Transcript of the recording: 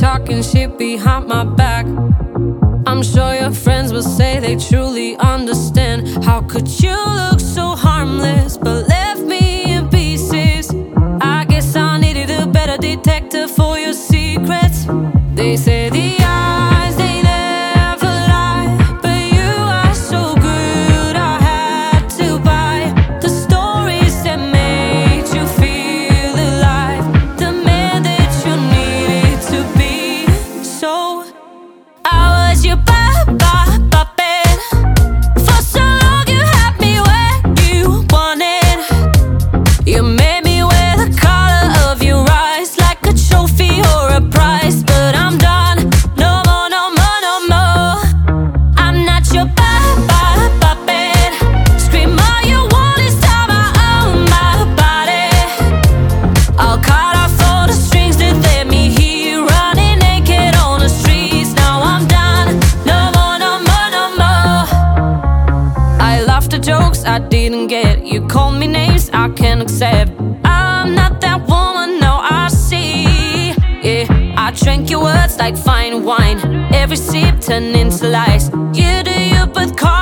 talking shit behind my back. I'm sure your friends will say they truly understand. How could you look so harmless but left me in pieces? I guess I needed a better detector for your secrets. They say the eyes, they never lie, but you are so good I had to buy the stories that made you feel alive, the man that you needed to be. So I was your puppet. For so long you had me where you wanted. You made me wear the color of your eyes like a trophy or a prize. But I'm done, no more, no more, no more. I'm not your puppet. Scream all you want, it's time I own my body. I'll cut off all the strings that let me hear you running naked on the streets. Now I'm done, no more, no more, no more. I laughed at jokes I didn't get. You called me names I can't accept. I'm not that woman, no, I see. Yeah, I drank your words like fine wine. Every sip turned into lies. You do you, but call